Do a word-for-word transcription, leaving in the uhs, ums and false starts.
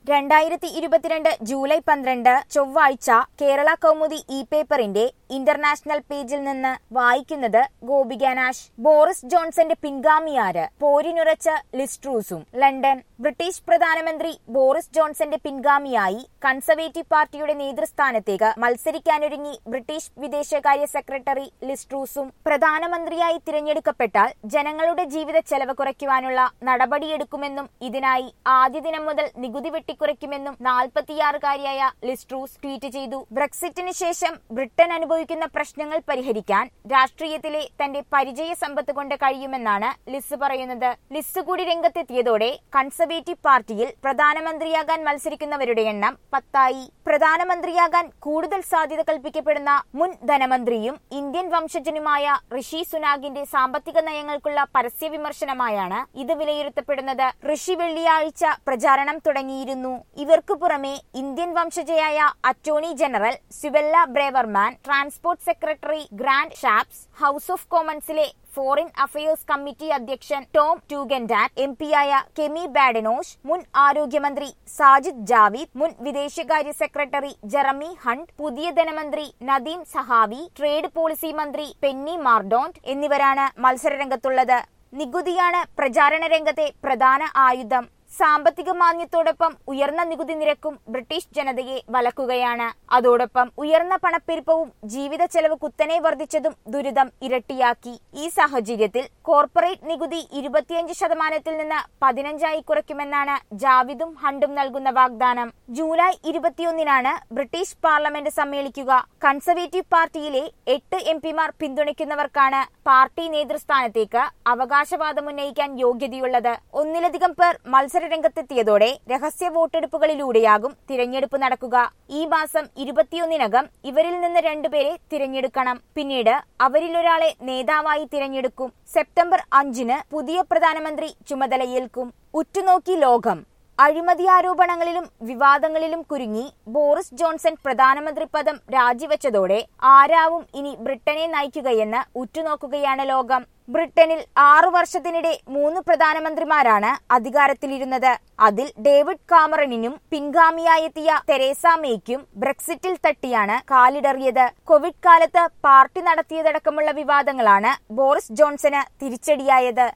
രണ്ടായിരത്തി ഇരുപത്തിരണ്ട് ജൂലൈ പന്ത്രണ്ട് ചൊവ്വാഴ്ച കേരള കൗമുദി ഇ പേപ്പറിന്റെ ഇന്റർനാഷണൽ പേജിൽ നിന്ന് വായിക്കുന്നത് ഗോപിക നാഷ്. ബോറിസ് ജോൺസന്റെ പിൻഗാമിയാര്? പോരിനുറച്ച ലിസ് ട്രൂസും. ലണ്ടൻ. ബ്രിട്ടീഷ് പ്രധാനമന്ത്രി ബോറിസ് ജോൺസന്റെ പിൻഗാമിയായി കൺസർവേറ്റീവ് പാർട്ടിയുടെ നേതൃസ്ഥാനത്തേക്ക് മത്സരിക്കാനൊരുങ്ങി ബ്രിട്ടീഷ് വിദേശകാര്യ സെക്രട്ടറി ലിസ് ട്രൂസും. പ്രധാനമന്ത്രിയായി തിരഞ്ഞെടുക്കപ്പെട്ടാൽ ജനങ്ങളുടെ ജീവിത ചെലവ് കുറയ്ക്കുവാനുള്ള നടപടിയെടുക്കുമെന്നും ഇതിനായി ആദ്യ ദിനം മുതൽ നികുതി വെട്ടിക്കുറയ്ക്കുമെന്നും നാൽപ്പത്തിയാറുകാരിയായ ലിസ് ട്രൂസ് ട്വീറ്റ് ചെയ്തു. ബ്രെക്സിറ്റിന് ശേഷം ബ്രിട്ടൻ അനുഭവിക്കുന്ന പ്രശ്നങ്ങൾ പരിഹരിക്കാൻ രാഷ്ട്രീയത്തിലെ തന്റെ പരിചയ സമ്പത്ത് കൊണ്ട് കഴിയുമെന്നാണ് ലിസ് പറയുന്നത്. ലിസ് കൂടി രംഗത്തെത്തിയതോടെ കൺസർവേറ്റീവ് പാർട്ടിയിൽ പ്രധാനമന്ത്രിയാകാൻ മത്സരിക്കുന്നവരുടെ എണ്ണം പത്തായി. പ്രധാനമന്ത്രിയാകാൻ കൂടുതൽ സാധ്യത കൽപ്പിക്കപ്പെടുന്ന മുൻ ധനമന്ത്രിയും ഇന്ത്യൻ വംശജനുമായ ഋഷി സുനാകിന്റെ സാമ്പത്തിക നയങ്ങൾക്കുള്ള പരസ്യ വിമർശനമായാണ് ഇത് വിലയിരുത്തപ്പെടുന്നത്. ഋഷി വെള്ളിയാഴ്ച പ്രചാരണം തുടങ്ങിയിരുന്നു. ഇവർക്കു പുറമെ ഇന്ത്യൻ വംശജയായ attorney general Suella Braverman, transport secretary Grant Shapps, house of കോമൺസിലെ ഫോറിൻ അഫയേഴ്സ് കമ്മിറ്റി അധ്യക്ഷൻ ടോം ട്യൂഗൻഡാറ്റ്, എം പിയായ കെമി ബാഡനോഷ്, മുൻ ആരോഗ്യമന്ത്രി സാജിദ് ജാവിദ്, മുൻ വിദേശകാര്യ സെക്രട്ടറി ജെറമി ഹണ്ട്, പുതിയ ധനമന്ത്രി നദീം സഹാവി, ട്രേഡ് പോളിസി മന്ത്രി പെന്നി മാർഡോണ്ട് എന്നിവരാണ് മത്സരരംഗത്തുള്ളത്. നികുതിയാണ് പ്രചാരണ രംഗത്തെ പ്രധാന ആയുധം. സാമ്പത്തിക മാന്ദ്യത്തോടൊപ്പം ഉയർന്ന നികുതി നിരക്കും ബ്രിട്ടീഷ് ജനതയെ വലക്കുകയാണ്. അതോടൊപ്പം ഉയർന്ന പണപ്പെരുപ്പവും ജീവിത ചെലവ് കുത്തനെ വർദ്ധിച്ചതും ദുരിതം ഇരട്ടിയാക്കി. ഈ സാഹചര്യത്തിൽ കോർപ്പറേറ്റ് നികുതി ഇരുപത്തിയഞ്ച് ശതമാനത്തിൽ നിന്ന് പതിനഞ്ചായി കുറയ്ക്കുമെന്നാണ് ജാവിദും ഹണ്ടും നൽകുന്ന വാഗ്ദാനം. ജൂലൈ ഇരുപത്തിയൊന്നിനാണ് ബ്രിട്ടീഷ് പാർലമെന്റ് സമ്മേളിക്കുക. കൺസർവേറ്റീവ് പാർട്ടിയിലെ എട്ട് എം പിമാർ പിന്തുണയ്ക്കുന്നവർക്കാണ് പാർട്ടി നേതൃസ്ഥാനത്തേക്ക് അവകാശവാദം ഉന്നയിക്കാൻ യോഗ്യതയുള്ളത്. ഒന്നിലധികം പേർ മത്സര രംഗത്തെത്തിയതോടെ രഹസ്യ വോട്ടെടുപ്പുകളിലൂടെയാകും തിരഞ്ഞെടുപ്പ് നടക്കുക. ഈ മാസം ഇരുപത്തിയൊന്നിനകം ഇവരിൽ നിന്ന് രണ്ടുപേരെ തിരഞ്ഞെടുക്കണം. പിന്നീട് അവരിലൊരാളെ നേതാവായി തിരഞ്ഞെടുക്കും. സെപ്റ്റംബർ അഞ്ചിന് പുതിയ പ്രധാനമന്ത്രി ചുമതലയേൽക്കും. ഉറ്റുനോക്കി ലോകം. അഴിമതി ആരോപണങ്ങളിലും വിവാദങ്ങളിലും കുരുങ്ങി ബോറിസ് ജോൺസൺ പ്രധാനമന്ത്രി പദം രാജിവെച്ചതോടെ ആരാവും ഇനി ബ്രിട്ടനെ നയിക്കുകയെന്ന് ഉറ്റുനോക്കുകയാണ് ലോകം. ബ്രിട്ടനിൽ ആറു വർഷത്തിനിടെ മൂന്ന് പ്രധാനമന്ത്രിമാരാണ് അധികാരത്തിലിരുന്നത്. അതിൽ ഡേവിഡ് കാമറണിനും പിൻഗാമിയായെത്തിയ തെരേസ മേയ്ക്കും ബ്രെക്സിറ്റിൽ തട്ടിയാണ് കാലിടറിയത്. കോവിഡ് കാലത്ത് പാർട്ടി നടത്തിയതടക്കമുള്ള വിവാദങ്ങളാണ് ബോറിസ് ജോൺസന് തിരിച്ചടിയായത്.